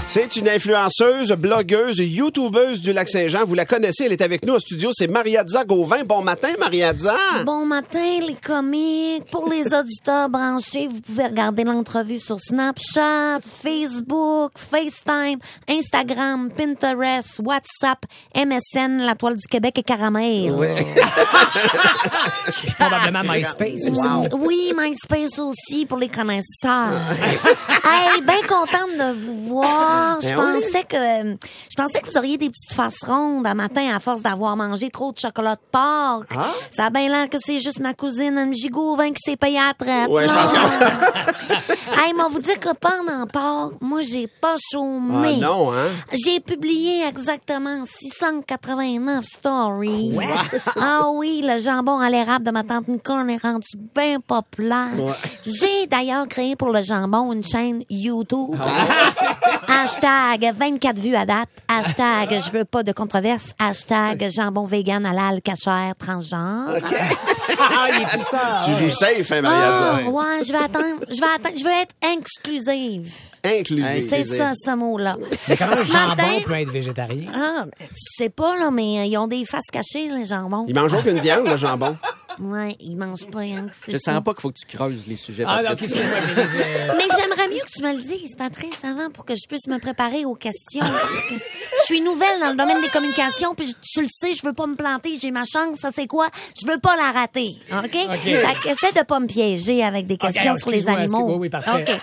C'est une influenceuse, blogueuse, youtubeuse du Lac-Saint-Jean. Vous la connaissez, elle est avec nous au studio. C'est Mariadza Gauvin. Bon matin, Mariadza. Bon matin, les comiques. Pour les auditeurs branchés, vous pouvez regarder l'entrevue sur Snapchat, Facebook, FaceTime, Instagram, Pinterest, WhatsApp, MSN, La Toile du Québec et Caramel. Oui. Probablement MySpace aussi. Wow. Oui, MySpace aussi pour les connaisseurs. Hey, bien contente de vous voir. Je pensais que vous auriez des petites faces rondes à matin à force d'avoir mangé trop de chocolat de porc. Ah? Ça a bien l'air que c'est juste ma cousine Anne-J Gauvin qui s'est payée à la traite. Ouais, je pense que... Hey, moi, vous dire que pendant Pâques, moi, j'ai pas chômé. Ah non, hein? J'ai publié exactement 689 stories. Ouais. Ah oui, le jambon à l'érable de ma tante Nicole est rendu bien populaire. Ouais. J'ai d'ailleurs créé pour le jambon une chaîne YouTube. Hashtag 24 vues à date. Hashtag je veux pas de controverse. Hashtag jambon vegan, halal, cachère, transgenre. Okay. Il est tout ça. Tu joues safe, hein, Mariadza? Ouais, je veux être inclusive. Inclusive. C'est ça, ce mot-là. Mais comment le jambon peut être végétarien? Ah, tu sais pas, là, mais ils ont des faces cachées, les jambons. Ils mangent aucune viande, le jambon. Ouais, ils mangent pas rien que c'est Je sens pas qu'il faut que tu creuses les sujets. Ah non, qu'est-ce que Mais j'aimerais mieux que tu me le dises, Patrice, avant, pour que je puisse me préparer aux questions. Parce que je suis nouvelle dans le domaine des communications, puis tu le sais, je veux pas me planter, j'ai ma chance, ça c'est quoi? Je veux pas la rater, OK? Fait que essaie de pas me piéger avec des questions sur les animaux. Oui, parfait. Okay.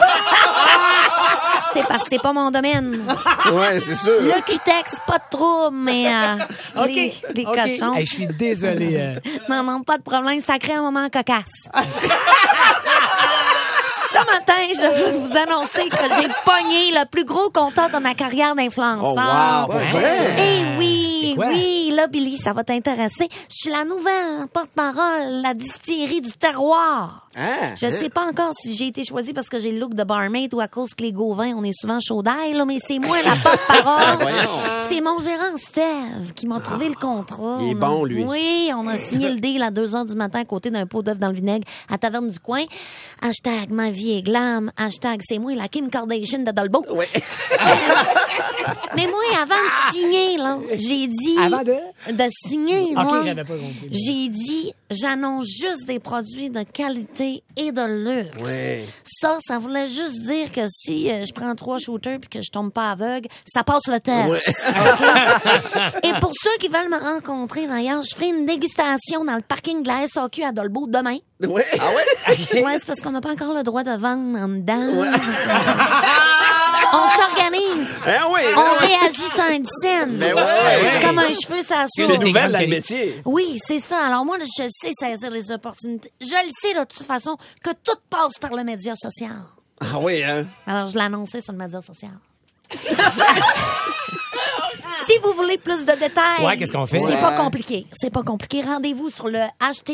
C'est parce que c'est pas mon domaine. Ouais, c'est sûr. Le cutex, pas de trouble, mais les cochons. Hey, je suis désolé. Non, pas de problème. Ça crée un moment cocasse. Ce matin, je veux vous annoncer que j'ai pogné le plus gros compteur de ma carrière d'influenceur. Oh, wow! Ouais. Eh oui, là, Billy, ça va t'intéresser. Je suis la nouvelle porte-parole, la distillerie du terroir. Je sais pas encore si j'ai été choisie parce que j'ai le look de barmaid ou à cause que les Gauvins, on est souvent chaud d'ail, là, mais c'est moi la porte-parole. C'est mon gérant Steve qui m'a trouvé le contrat. Il est bon, lui. Oui, on a signé le deal à 2h du matin à côté d'un pot d'œuf dans le vinaigre à Taverne du Coin. Hashtag ma vie est glam. Hashtag c'est moi la Kim Kardashian de Dolbeau. Oui. Mais moi, avant de signer, là, j'ai dit... Avant de signer, là. OK, j'avais pas compris. J'ai dit, j'annonce juste des produits de qualité et de luxe. Oui. Ça voulait juste dire que si je prends 3 shooters puis que je tombe pas aveugle, ça passe le test. Oui. Okay? Et pour ceux qui veulent me rencontrer, d'ailleurs, je ferai une dégustation dans le parking de la SAQ à Dolbeau demain. Oui. Ah ouais? Ouais, c'est parce qu'on n'a pas encore le droit de vendre en dedans. Ouais. On s'organise. Oui, on réagit sur un scène. Mais ouais. Comme un cheveu, ça C'est saute. nouvelle, le métier. Oui, c'est ça. Alors moi, je sais saisir les opportunités. Je le sais, de toute façon, que tout passe par le média social. Ah oui, hein? Alors, je l'ai annoncé sur le média social. Si vous voulez plus de détails, ouais, qu'est-ce qu'on fait? C'est pas compliqué. C'est pas compliqué. Rendez-vous sur le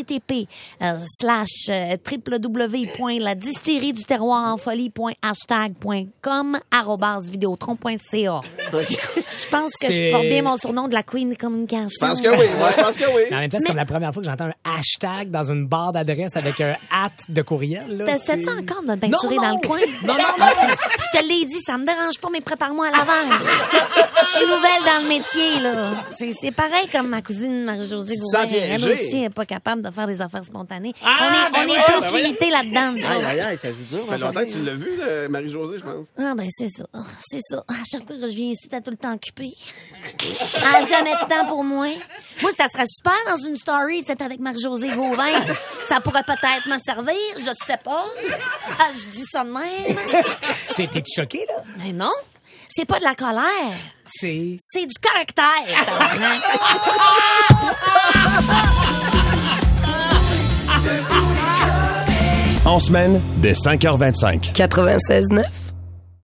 http://www.ladistillerie-du-terroir-en-folie.hashtag.com @videotron.ca. Je pense que je porte bien mon surnom de la Queen Communication. Je pense que oui. Moi, je pense que oui. Mais en même temps, c'est comme la première fois que j'entends un hashtag dans une barre d'adresse avec un de courriel. T'essaies-tu encore de peinturer dans le coin? Non. Je te l'ai dit, ça me dérange pas, mais prépare-moi à l'avance. Je suis nouvelle dans le métier, là. C'est pareil comme ma cousine Marie-Josée Gauvin. Elle aussi n'est pas capable de faire des affaires spontanées. On est plus limité là-dedans. Aïe, ça joue dur. Ça fait longtemps que tu l'as vu, Marie-Josée, je pense. Ah, ben, c'est ça. C'est ça. À chaque fois que je viens ici, t'as tout le temps occupé. Ah, jamais de temps pour moi. Moi, ça serait super dans une story, c'est avec Marie-Josée Gauvin. Ça pourrait peut-être me servir, je sais pas. Ah, je dis ça de même. T'es choqué, là? Mais non. C'est pas de la colère. C'est du caractère. En semaine, dès 5h25. 96.9.